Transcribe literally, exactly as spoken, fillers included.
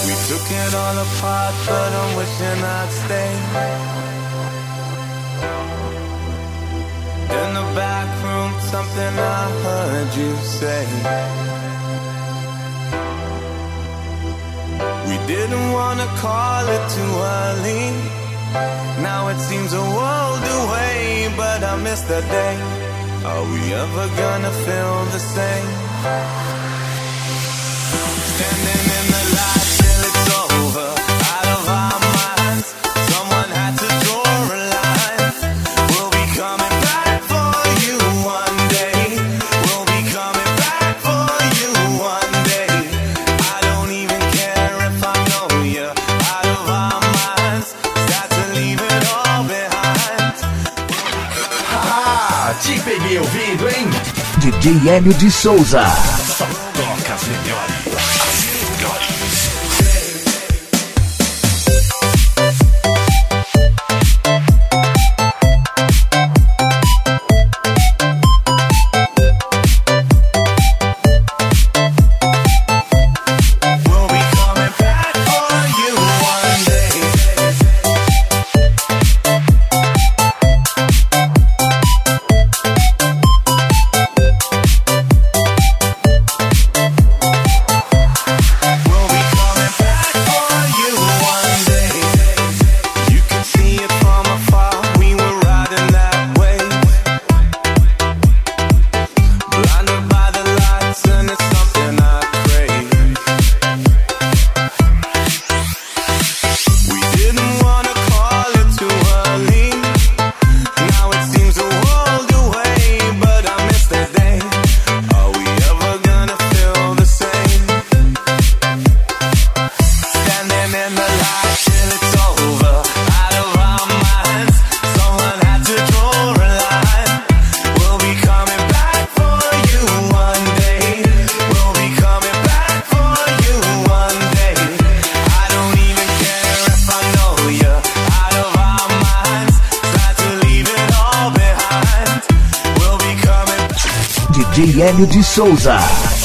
We took it all apart, but I'm wishing I'd stay. In the back room, something I heard you say. We didn't wanna call it too early. Now it seems a world away, but I miss that day. Are we ever gonna feel the same? Standing in the light till it's over, out of our minds. Someone had to draw a line. We'll be coming back for you one day. We'll be coming back for you one day. I don't even care if I know you out of our minds. Start to leave it all behind. Ah, te peguei ouvindo, hein? D J Hélio de Souza. Só toca as melhores. D J Hélio de Souza.